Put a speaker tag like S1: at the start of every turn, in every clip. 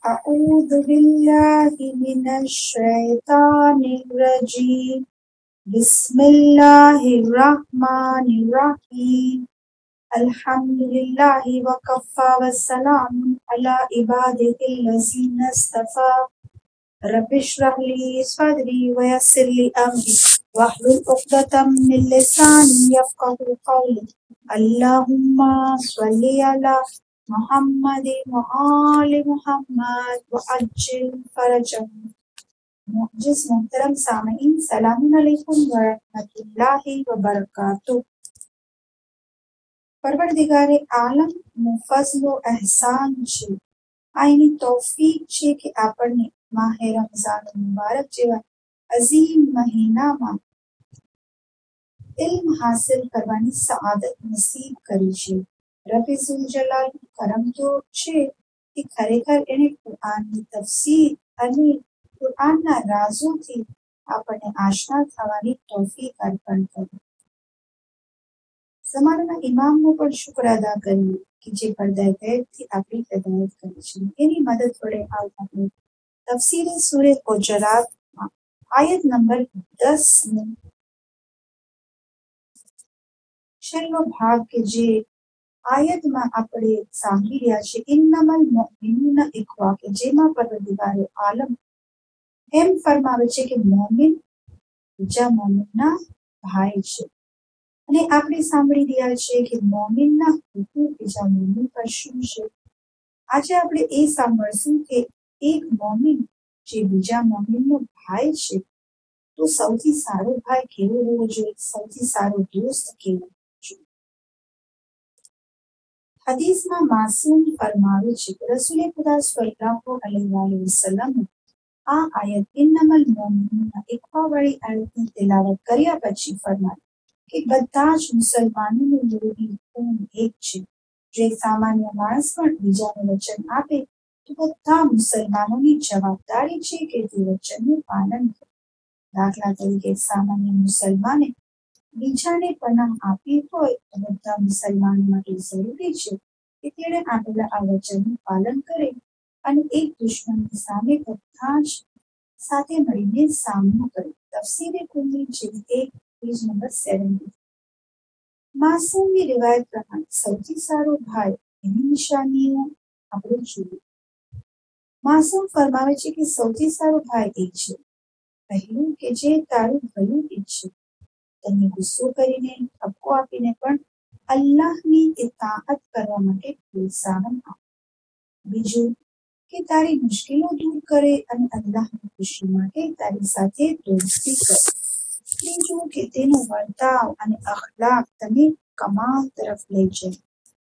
S1: أعوذ بالله من الشيطان الرجيم بسم الله الرحمن الرحيم الحمد لله وكفى والسلام على عباده الذين اصطفى رب اشرح لي صدري ويسر لي أمري واحلل عقدة من لساني يفقهوا قولي اللهم صل على محمد وآل محمد وعجل فرجهم. जिस मोहतरम सामीन सलाम अलैकुम वरहमतुल्लाहि वबरकातुह। પરવરદિગારે આલમ નું ફઝલ એહસાન છે, આ એની તૌફીક છે કે આપણને માહે રમઝાન મુબારક જેવા અઝીમ મહિનામાં ઇલ્મ હાસિલ કરવાની સઆદત નસીબ કરી છે. રબે ઝુલજલાલનું કરમ તો છે કે ખરેખર એણે કુરઆનની તફસીર અને કુરઆનના રાઝોથી આપણને આશના થવાની તૌફીક અર્પણ કરી. ज़मानाના ઇમામનો પણ શુક્ર અદા કરીએ કે જે પડદાએ ગૈબથી આપણી હિદાયત કરે છે. એની મદદ વડે આપણે તફસીરે સૂરે હુજરાતમાં આયત નંબર 10 નો છેલ્લો ભાગ કે જે આયતમાં આપણે સાંભળી રહ્યા છે ઇન્નમલ મુઅમિનૂના ઇખ્વા, કે જેમાં પરવરદિગારે આલમ એમ ફરમાવે છે કે મોમિન બીજા મોમિનના ભાઈ છે. અને આપણે સાંભળી રહ્યા છીએ કે મોમિનના હુકુક બીજા મોમિન પર શું છે. આજે આપણે એ સાંભળશું કે એક મોમિન જે બીજા મોમિનનો ભાઈ છે તો સૌથી સારો ભાઈ કેવો હોવો જોઈએ, સૌથી સારો દોસ્ત કેવો હોવો જોઈએ. હદીસમાં માસૂમ ફરમાવે છે કે રસૂલે ખુદા સલ્લલ્લાહુ અલૈહિ વસલ્લમ આ આયત ઇન્નમલ મુઅમિનૂના ઇખ્વા વાળી આયતની તિલાવત કર્યા પછી ફરમાવ્યું કે બધા જ મુસલમાનોનું લોહી ખૂન એક છે. જો એક સામાન્ય માણસ પણ બીજાને વચન આપે તો બધા મુસલમાનોની જવાબદારી છે કે તે વચનનું પાલન કરે. દાખલા તરીકે એક સામાન્ય મુસલમાને બીજાને પનાહ આપી હોય તો બધા મુસલમાનો માટે જરૂરી છે કે તેણે આપેલા આ વચનનું પાલન કરે અને એક દુશ્મનની સામે બધા જ સાથે મળીને સામનો કરે. તફસીરે કુલ્લી જિલ્દ 1 પેજ નંબર 70. માસૂમની રિવાયત પ્રમાણે સૌથી સારો ભાઈ એની નિશાનીઓ આપણે જોઈએ. માસૂમ ફરમાવે છે કે સૌથી સારો ભાઈ એ છે પહેલું કે જે તારું ભલું ઈચ્છે, તને ગુસ્સો કરીને ઠપકો આપીને પણ અલ્લાહની ઇતાઅત કરવા માટે પ્રોત્સાહન આપે. બીજું કે તારી મુશ્કેલો દૂર કરે અને અલ્લાહની ખુશી માટે તારી સાથે દોસ્તી કરે. ત્રીજું કે તેનો વર્તાવ અને અખલાક તને કમાલ તરફ લઈ જાય.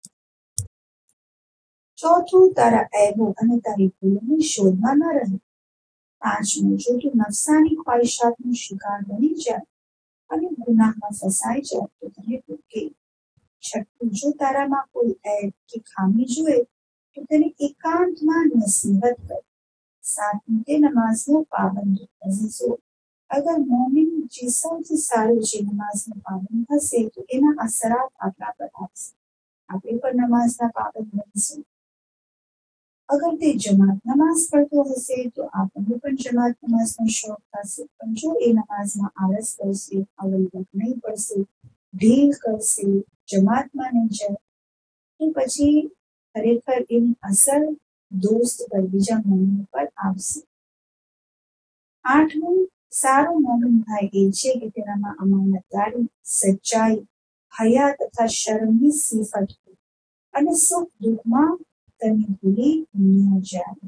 S1: ચોથું તારા ઐબો અને તારી ભૂલોની શોધમાં ન રહે. પાંચમું જો તું નફસાની ખ્વાહિશાતનો શિકાર બની જાય અને ગુનાહમાં ફસાઈ જાય તો તને રોકે. છઠ્ઠું જો તારામાં કોઈ ઐબ કે ખામી જુએ તો તેને એકાંતમાં નસીહત કર. સાતમું તે નમાઝનો પાબંદ. અઝીઝો, અગર મોમિન જે સૌથી સારો જે નમાઝનો પાબંદ હશે તો એના અસરાત આપણા પર આવશે. આપણે પણ નમાઝના પાબંદ બનીશું. અગર તે જમાત નમાઝ પઢતો હશે તો આપણને પણ જમાત નમાઝનો શોખ થશે. પણ જો એ નમાઝમાં આળસ કરશે, અવલંબન નહીં પડશે, ઢીલ કરશે, જમાતમાં નહીં જાય તો પછી ખરેખર એની અસર દોસ્ત પર બીજા મોમિન પર આવશે. આઠમું સારો મોમિન ભાઈ એ છે કે તેનામાં અમાનતદારી, સચ્ચાઈ, હયા તથા શરમની સિફત હોય અને સુખ દુઃખમાં તને ભૂલી ન જાય.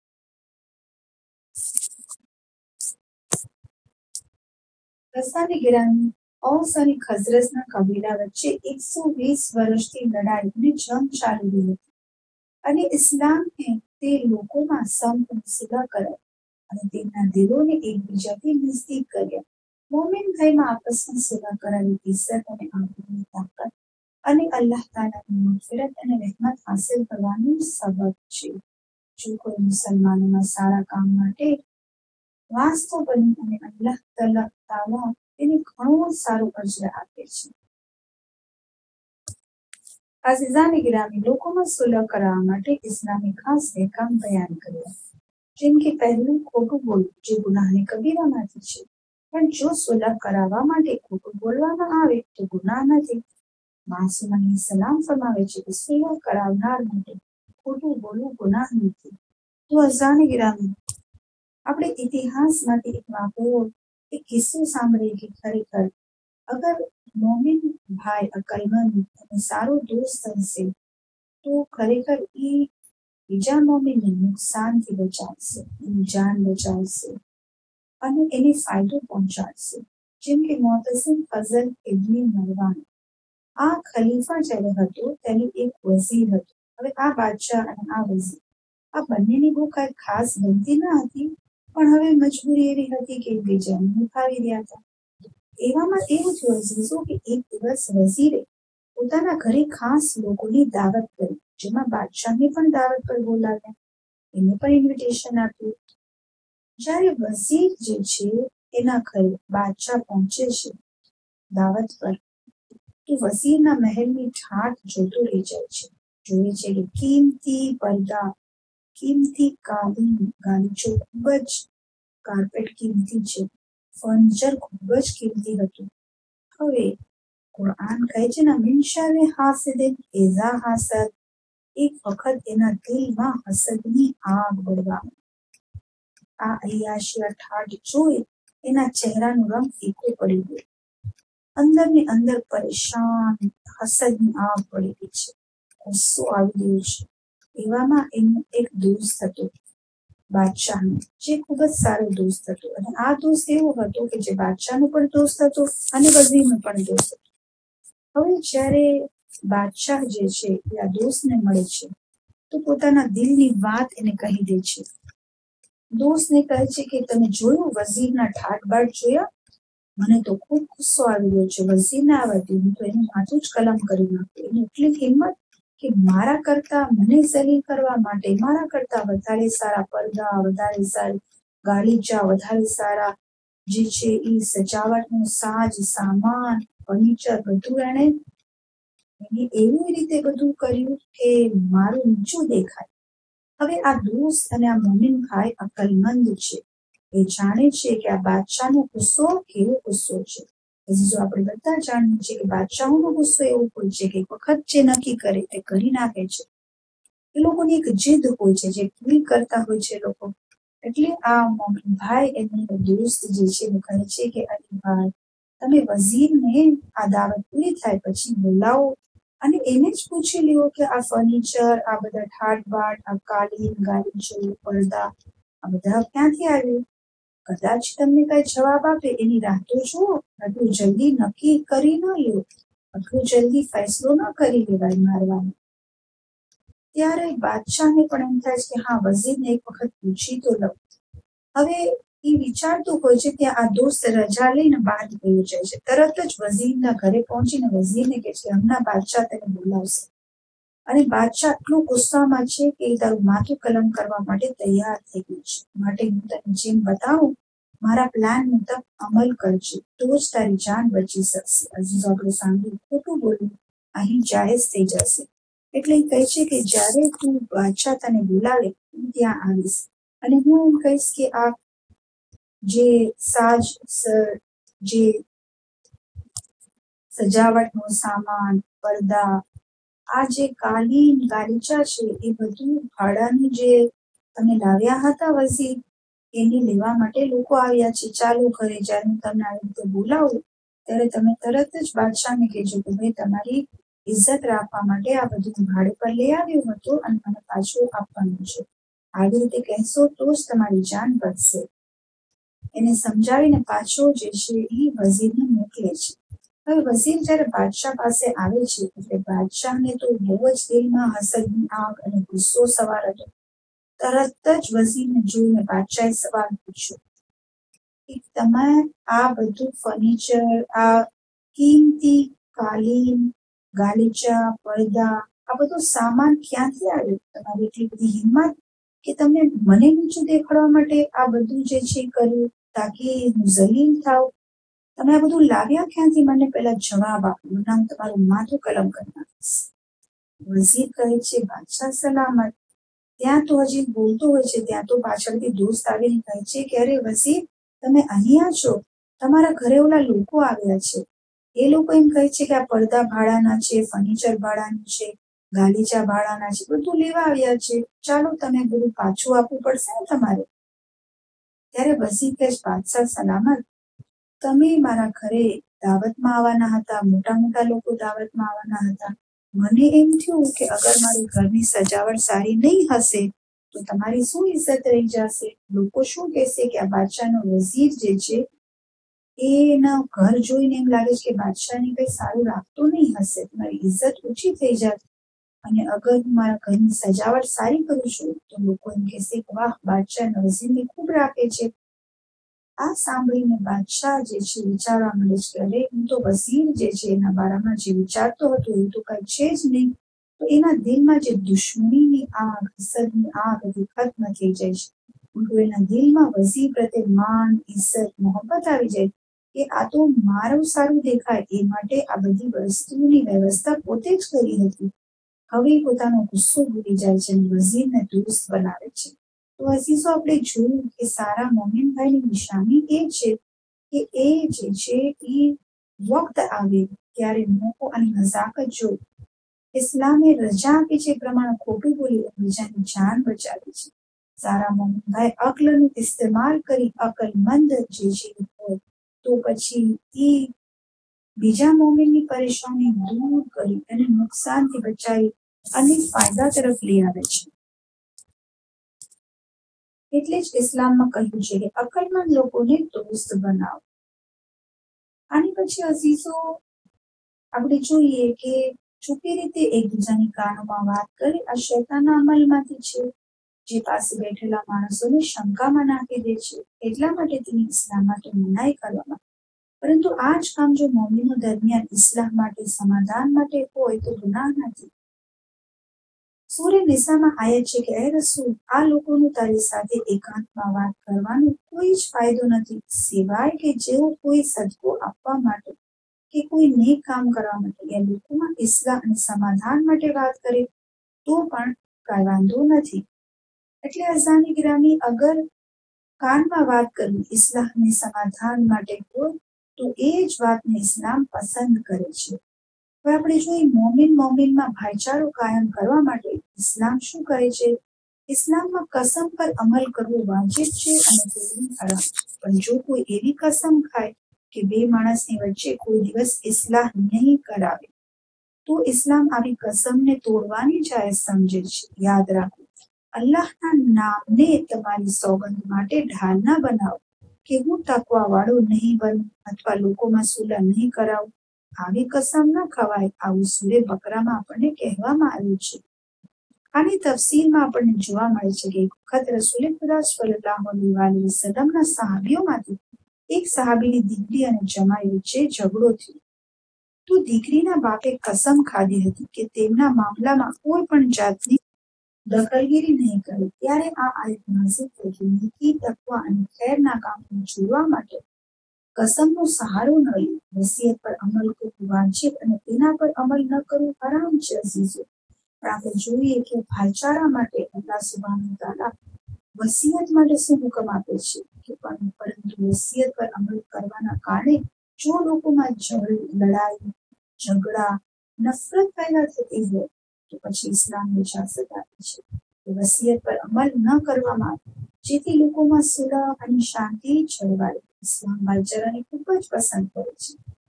S1: રસાની ગિરાની ઔસ અને ખઝરજના કબીલા વચ્ચે 120 વર્ષથી લડાઈ અને જંગ ચાલી રહી હતી અને ઇસ્લામે તે લોકોમાં સંપ અને સુલહ કરાવી અને તેમના દિલોને એકબીજાથી નજદીક કર્યા. મોમિન ભાઈમાં આપસમાં સુલહ કરાવી ઇઝ્ઝત અને આબરૂની તાકાત અને અલ્લાહ તાલાની મગફિરત અને રહેમત હાસિલ કરવાનું સબબ છે. જો કોઈ મુસલમાનોના સારા કામ માટે વાસ્તો બની અને અલ્લાહ તાલા તેને ઘણો સારો અજર આપે છે. આઝીઝાને ગિરામી લોકોમાં સુલહ કરાવવા માટે ઇસ્લામે ખાસ અહેકામ બયાન કર્યા. જેમ કે પહેલું, ખોટું બોલવું, જે ગુનાહની કબીરામાંથી છે. પણ જો સુલહ કરાવવા માટે ખોટું બોલવામાં આવે તો ગુનાહ નથી. માસૂમ સલામ ફરમાવે છે કે સુલહ કરાવનાર માટે ખોટું બોલવું ગુનાહ નથી. તો અઝાને ગિરામી આપણે ઇતિહાસમાંથી એક વાક્યો, એક કિસ્સો સાંભળીએ કે ખરેખર અગર મોમિન ભાઈ અકલમંદ અને સારો દોસ્ત હશે તો ખરેખર એ બીજા મોમિનને નુકસાનથી બચાવશે, એની જાન બચાવશે અને એને ફાયદો પહોંચાડશે. જેમ કે મોહતસિમ ફઝલ ઇબ્ન મરવાન, આ ખલીફા જ્યારે હતો તેની એક વઝીર હતો. હવે આ બાદશાહ અને આ વઝીર, આ બંનેની બહુ કઈ ખાસ બનતી ન હતી, પણ હવે મજબૂરી એવી હતી કે એકબીજાને નિભાવી રહ્યા હતા. એવામાં એવું થયું અઝીઝો કે એક દિવસ વઝીરે પોતાના ઘરે ખાસ લોકોની દાવત કરી, જેમાં બાદશાહને પણ દાવત પર બોલાવ્યા, એને પણ ઇન્વિટેશન આપ્યું. જ્યારે વઝીર જે છે એના ઘરે બાદશાહ પહોંચે છે દાવત પર, તો વઝીરના મહેલની ઠાઠ જોતો રહી જાય છે. જોઈએ છે કે કિંમતી પડદા, કિંમતી કાલીન, ગાલીચો ખૂબ જ, કાર્પેટ કિંમતી છે, ફર્નિચર ખૂબ જ કિંમતી હતું. હવે કુરાન કહે છે ને, મિન શર્રિ હાસિદિન ઇઝા હાસદ, એક વખત એના દિલમાં હસદની આગ બળવા. આ અય્યાશિયા ઠાઠ જોઈ એના ચહેરાનો રંગ ફીકો પડી ગયો. અંદર ને અંદર પરેશાન હસદની આગ પડી ગઈ છે, ગુસ્સો આવી ગયો છે. એવામાં એનો એક દોસ્ત હતો બાદશાહનો, જે ખૂબ જ સારો દોસ્ત હતો. અને આ દોસ્ત એવો હતો કે જે બાદશાહનો પણ દોસ્ત હતો અને વઝીરનો પણ દોસ્ત હતો. હવે જ્યારે બાદશાહ જે છે એ આ દોસ્તને મળે છે તો પોતાના દિલની વાત એને કહી દે છે. દોસ્તને કહે છે કે તમે જોયું વઝીરના ઠાઠ બાટ જોયા? મને તો ખૂબ ગુસ્સો આવી ગયો છે. વઝીરને આવડતી હું તો એનું માથું જ કલમ કરી નાખું. એની એટલી હિંમત કે મારા કરતા મને સલીલ કરવા માટે મારા કરતા વધારે સારા પડદા, વધારે સારી ગાલીચા, વધારે સારા જે છે એ સજાવટનું સાજ સામાન, ફર્નિચર બધું એને એવી રીતે બધું કર્યું કે મારું નીચું દેખાય. હવે આ દોસ્ત અને આ મોમિન ભાઈ અકલમંદ છે, એ જાણે છે કે આ બાદશાહનો ગુસ્સો કેવો ગુસ્સો છે. જો આપણે બધા જાણીએ છીએ કે બાદશાહોનો ગુસ્સો એવો હોય છે કે એક વખત જે નક્કી કરે તે કરી નાખે છે. એ લોકોની એક જીદ હોય છે જે પૂરી કરતા હોય છે લોકો. એટલે આ મોમિન ભાઈ એમની દોસ્ત જે છે એ કહે છે કે અરે ભાઈ, તમે વઝીરને આ દાવત પૂરી થાય પછી બોલાવો અને એને જ પૂછી લ્યો કે આ ફર્નિચર, આ બધા ઠાઠ બાટ, આ કાલીન, ગાલીચો, પડદા આ બધા ક્યાંથી આવ્યું? કદાચ તમને કઈ જવાબ આપે એની રાહ તો જુઓ. આટલું જલ્દી નક્કી કરી ન લ્યો, આટલું જલ્દી ફેસલો ન કરી લેવાય મારવાનો. ત્યારે બાદશાહને પણ એમ થાય છે કે હા, વઝીરને એક વખત પૂછી તો લઉં. હવે એ વિચારતું હોય છે કે આ દોસ્ત રજા લઈને બહાર નીકળી જાય છે. તરત જ વઝીરના ઘરે પહોંચીને વઝીરને કહે છે હમણાં બાદશાહ તેને બોલાવશે. અને બાદશાહ આટલું ગુસ્સામાં છે કે એ તારું માથું કલમ કરવા માટે તૈયાર થઈ ગયું છે. માટે હું તને જેમ બતાવું મારા પ્લાન મુજબ અમલ કરજે, તો જ તારી જાન બચી શકશે. અઝીઝો, આપણે સાંભળ્યું ખોટું બોલવું અહીં જાહેજ થઈ જશે. એટલે કહે છે કે જ્યારે તું બાદશાહ તને બોલાવે હું ત્યાં આવીશ અને હું એમ કહીશ કે આ જે સાજ જે સજાવટનો સામાન, પડદા, આ જે કાલીન, ગાલીચા છે એ બધું ભાડાની જે તમે લાવ્યા હતા વઝીર, એને લેવા માટે લોકો આવ્યા છે. ચાલો ઘરે, જ્યારે હું તમને આવી રીતે બોલાવું ત્યારે તમે તરત જ બાદશાહને કહેજો કે ભાઈ તમારી ઇજ્જત રાખવા માટે આ બધું ભાડે પર લઈ આવ્યું હતું અને મને પાછું આપવાનું છે. આવી રીતે કહેશો તો જ તમારી જાન બચશે. એને સમજાવીને પાછો જે છે એ વઝીરને મોકલે છે. હવે વઝીર જ્યારે બાદશાહ પાસે આવે છે એટલે બાદશાહને તો બહુ જ દિલમાં હસદની આગ અને ગુસ્સો સવાર હતો. તરત જ વઝીરને જોઈને બાદશાહે સવાલ પૂછ્યો કે તમે આ બધું ફર્નિચર, આ કિંમતી કાલીન, ગાલીચા, પડદા આ બધું સામાન ક્યાંથી આવ્યું? તમારી એટલી બધી હિંમત કે તમને મને નીચું દેખાડવા માટે આ બધું જે છે કર્યું તાકી હું જલીલ થાવ? તમે આ બધું લાવ્યા ક્યાંથી? મને પહેલા જવાબ આપો, મને હું તમારું માથું કલમ કરી નાખીશ. વઝીર કહે છે, બાદશાહ સલામત. ત્યાં તો હજી બોલતો હોય છે, ત્યાં તો પાછળથી દોસ્ત આવીને કહે છે કે અરે વઝીર, તમે અહીંયા છો? તમારા ઘરે ઓલા લોકો આવ્યા છે. એ લોકો એમ કહે છે કે આ પડદા ભાડાના છે, ફર્નિચર ભાડાનું છે, ગાલીચા ભાડાના છે, બધું લેવા આવ્યા છે. ચાલો, તમે બધું પાછું આપવું પડશે ને તમારે. ત્યારે વઝીર કહે છે, બાદશાહ સલામત, તમે મારા ઘરે દાવતમાં આવવાના હતા, મોટા મોટા લોકો દાવતમાં આવવાના હતા. મને એમ થયું કે અગર મારી ઘરની સજાવટ સારી નહીં હશે તો તમારી શું ઇજ્જત રહી જશે? લોકો શું કહેશે કે આ બાદશાહનો વઝીર જે છે એના ઘર જોઈને એમ લાગે છે કે બાદશાહને કઈ સારું લાગતું નહીં હશે, તમારી ઇજ્જત ઓછી થઈ જાય. અને અગર હું મારા ઘરની સજાવટ સારી કરું છું તો લોકો એમ કહેશે કે વાહ, બાદશાહ વઝીરને ખૂબ રાખે છે. આ સાંભળીને બાદશાહ જે છે વિચારવા માંડે છે કે અરે, હું તો વઝીર જે છે એના બારામાં જે વિચારતો હતો એ તો કઈ છે જ નહીં. તો એના દિલમાં જે દુશ્મનીની આગ, હસદની આગ હતી ખત્મ થઈ જાય છે. ઉલટું એના દિલમાં વઝીર પ્રત્યે માન, ઇજ્જત, મોહબ્બત આવી જાય કે આ તો મારું સારું દેખાય એ માટે આ બધી વસ્તુની વ્યવસ્થા પોતે જ કરી હતી. હવે પોતાનો ગુસ્સો ભૂલી જાય છે અને વઝીરને દોસ્ત બનાવે છે. તો અઝીઝો, આપણે જોયું કે સારા મોમિનભાઈની નિશાની એ છે કે એ જે છે એ વખત આવે ત્યારે મોકો અને નજાકત જોઈ ઇસ્લામે રજા આપી છે એ પ્રમાણે ખોટું બોલી બીજાની જાન બચાવી છે. સારા મોમિનભાઈ અક્લનું ઇસ્તેમાલ કરી અકલમંદ જે છે હોય તો પછી એ બીજા મોમિનની પરેશાની દૂર કરી અને નુકસાનથી બચાવી અને ફાયદા તરફ લઈ આવે છે. એટલે જ ઇસ્લામમાં કહ્યું છે કે અકલમંદ લોકોને દોસ્ત બનાવો. આની પછી અઝીઝો આપણે જોઈએ કે છુપી રીતે એકબીજાની કાનોમાં વાત કરી આ શૈતાનના અમલમાંથી છે, જે પાસે બેઠેલા માણસોને શંકામાં નાખી દે છે. એટલા માટે તેની ઇસ્લામ માટે મનાઈ કરવામાં. પરંતુ આ જ કામ જો મોમિનો દરમિયાન ઇસ્લામ માટે, સમાધાન માટે હોય તો ગુનાહ નથી. સૂરે નિસામાં આયત છે કે એ રસૂલ, આ લોકોનું તારી સાથે એકાંતમાં વાત કરવાનો કોઈ જ ફાયદો નથી, સિવાય કે જેઓ કોઈ સદકો આપવા માટે કે કોઈ નેક કામ કરવા માટે એ લોકોમાં ઇસ્લાહ અને સમાધાન માટે વાત કરે તો પણ કાંઈ વાંધો નથી. એટલે અઝાની ગ્રામી, અગર કાનમાં વાત કરવી ઇસ્લાહ અને સમાધાન માટે હોય તો એ જ વાતને ઇસ્લામ પસંદ કરે છે. હવે આપણે જોઈએ મોમિનમાં ભાઈચારો કાયમ કરવા માટે ઇસ્લામ શું કરે છે? ઇસ્લામમાં કસમ પર અમલ કરવો વાજિબ છે અને તોડવું હરામ છે. પણ જો કોઈ એવી કસમ ખાય કે બે માણસની વચ્ચે કોઈ દિવસ ઇસ્લાહ નહીં કરાવે તો ઇસ્લામ આવી કસમને તોડવાની જાયઝ સમજે છે. યાદ રાખો, અલ્લાહના નામને તમારી સોગંદ માટે ઢાલ ના બનાવો કે હું તકવા વાળો નહીં બનું અથવા લોકોમાં સુલહ નહીં કરાવું. આવી કસમ ન ખવાય. આવું સૂરે બકરામાં આપણને કહેવામાં આવ્યું છે. આની તફસીરમાં આપણને જોવા મળે છે કે એક વખત રસૂલે ખુદા સલ્લલ્લાહુ અલૈહિ વસલ્લમના સહાબીઓમાંથી એક સહાબીની દીકરી અને જમાઈ વચ્ચે ઝઘડો થયો. તો દીકરીના બાપે કસમ ખાધી હતી કે તેમના મામલામાં કોઈ પણ જાતની દખલગીરી નહીં કરે. ત્યારે આ આયત નાઝિલ થઈ કે નીકી, તકવા અને ખૈરના કામને જોડવા માટે કસમનો સહારો ન લે. વસિયત પર અમલ કરવું વાજિબ અને તેના પર અમલ ન કરવું હરામ છે. અઝીઝો, પણ આપણે જોઈએ કે ભાઈચારા માટે અલ્લાહ સુબ્હાનહુ વ તઆલા વસિયત માટે શું હુકમ આપે છે કે પરંતુ વસિયત પર અમલ કરવાના કારણે જો લોકોમાં લડાઈ, ઝઘડા, નફરત પેદા થતી હોય તો પછી ઇસ્લામ ઇજાઝત આપે છે કે વસિયત પર અમલ ન કરવામાં આવે જેથી લોકોમાં સુલહ અને શાંતિ જળવાય. ઇસ્લામ ભાઈચારાને ખૂબ જ પસંદ કરે છે.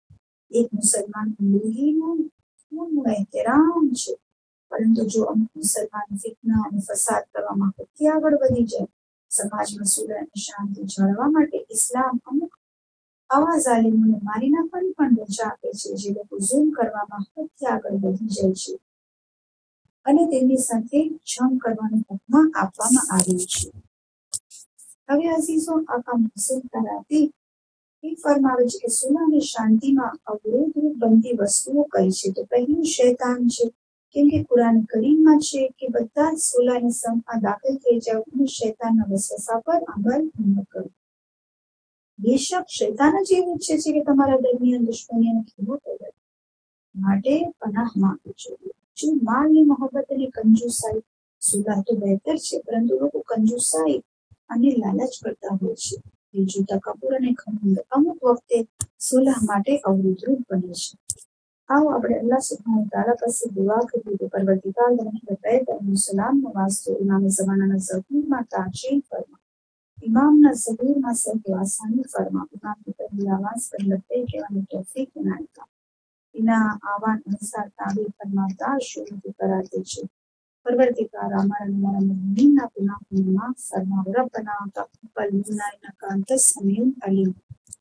S1: એક મુસલમાન લોહીનું ખૂનનું એહતરામ છે, પરંતુ જો અમુક મુસલમાન ફિતના અને ફસાદ કરવામાં સૌથી આગળ વધી જાય, સમાજમાં સુલહ અને શાંતિ જાળવવા માટે ઇસ્લામ અમુક આવા ઝાલિમોને મારી નાખવાની પણ રજા આપે છે જે લોકો ઝુલ્મ કરવામાં સૌથી આગળ વધી જાય છે, અને તેમની સાથે જંગ કરવાનું હુકમ આપવામાં આવ્યું છે. હવે અઝીઝો, આખા મુસ્લિમ કરાતી એ ફરમાવે છે કે સુલહ અને શાંતિમાં અવરોધરૂપ બનતી વસ્તુઓ કઈ છે? તો પહેલું શૈતાન છે, કેમ કે કુરાન કરીમમાં છે કે બધા જ સુલહ અને સંપમાં દાખલ થઈ જાવ અને શૈતાનના વસવસા પર અમલ ન કરો. બેશક શૈતાન જ એવું ઈચ્છે છે કે તમારા દરમિયાન દુશ્મની અને ખેડૂત માટે પનાહ માંગવી જોઈએ. જો માલની મોહબ્બત અને કંજુસાઈ, સુલહ તો બહેતર છે, પરંતુ લોકો કંજુસાઈ અને લાલચ કરતા હોય છે. બીજું તકબુર અને ઘમંડ અમુક વખતે સુલહ માટે અવરોધરૂપ બને છે. આવો આપણે અલ્લાહ સુબ્હાનહુ તઆલા પાસે દુઆ કરીએ કે પરવરદિગાર બેત સલામનો વાસ્તો ઇમામે ઝમાનાના ઝહૂરમાં તાજીલ ફરમા, ઇમામના ઝહૂરમાં સહી આસાની ફરમા, ઇમામની પહેલી આવાઝ પર લબ્બૈક કહેવાની તૌફીક ઇનાયત ફરમા. એના આહવાન અનુસાર તાબીર ફરમાવતા શરૂ કરાતે છે. પરવરદિગાર અમારા અમારા મુમિનના ગુનાહોને માફ ફરમાવો. રબ્બના તक़બ્બલ મિન્ના ઇન્નકા અંતસ સમીઉલ અલીમ.